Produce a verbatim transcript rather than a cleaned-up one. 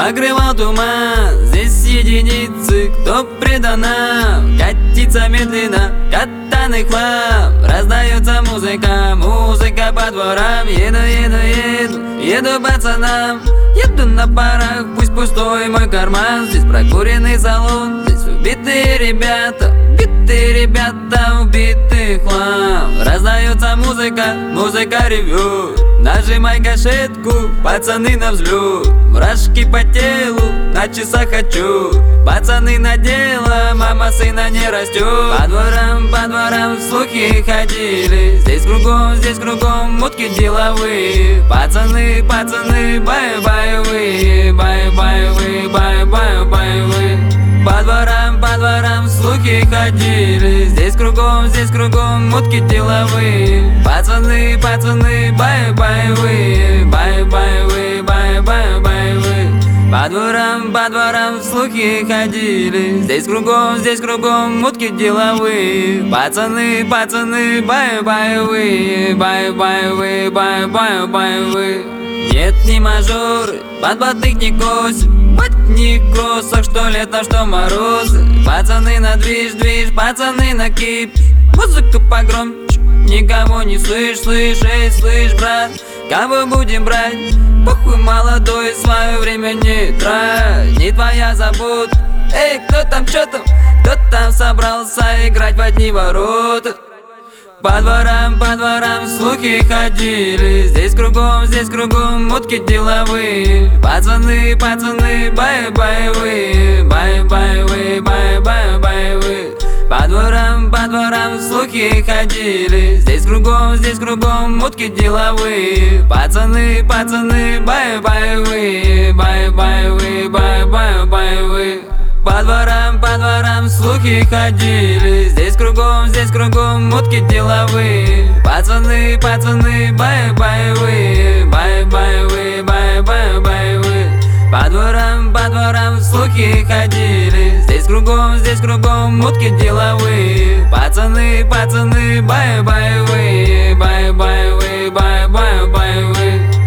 покрывал туман. Здесь единицы, кто предана. Катится медленно, катаный хлам. Раздается музыка, музыка по дворам. Еду, еду, еду, еду пацанам. Еду на парах, пусть пустой мой карман. Здесь прокуренный салон, здесь убитые ребята. Убитые ребята, убитый хлам. Раздается музыка, музыка ревет. Нажимай гашетку, пацаны на взлет. Мурашки по телу, на часах хочу. Пацаны на дело, мама сына не растет. По дворам, по дворам слухи ходили. Здесь кругом, здесь кругом мутки деловые. Пацаны, пацаны, баю-баю-вы, баю-баю-вы, баю-баю-баю-вы. По дворам, по дворам слухи ходили. Здесь кругом, здесь кругом мутки деловые. Пацаны, пацаны, баю-баю-вы, баю-баю-вы, баю-баю-баю-вы. По дворам, по дворам слухи ходили. Здесь кругом, здесь кругом мутки деловые. Пацаны, пацаны, баю-баю-вы, баю-баю-вы, баю-баю-баю-вы. Нет, не мажоры, подбатых не косят. Бать не в кроссах, что лето, что морозы. Пацаны на движ, движ, пацаны на кип. Музыку погромче, никого не слышь, слышь, эй, слышь, брат. Кого будем брать? Похуй молодой, свое время не трать. Не твоя забота. Эй, кто там, чё там? Кто там собрался играть в одни ворота? По дворам, по дворам слухи ходили. Здесь кругом, здесь кругом мутки деловые. Пацаны, пацаны, баю-баю-вы, баю-баю-вы, баю-баю-баю-вы. По дворам, по дворам слухи ходили. Здесь кругом, здесь кругом мутки деловые. Пацаны, пацаны, баю-баю-вы, баю-баю-вы, баю-баю-баю-вы. По дворам, по дворам слухи ходили. Здесь кругом, здесь кругом мутки деловые. Пацаны, пацаны, баю-баю-вы, баю-баю-вы, баю-баю-баю-вы. По дворам, по дворам слухи ходили. Здесь кругом, здесь кругом мутки деловые. Пацаны, пацаны, баю-баю-вы, баю-баю-вы, баю-баю-баю-вы.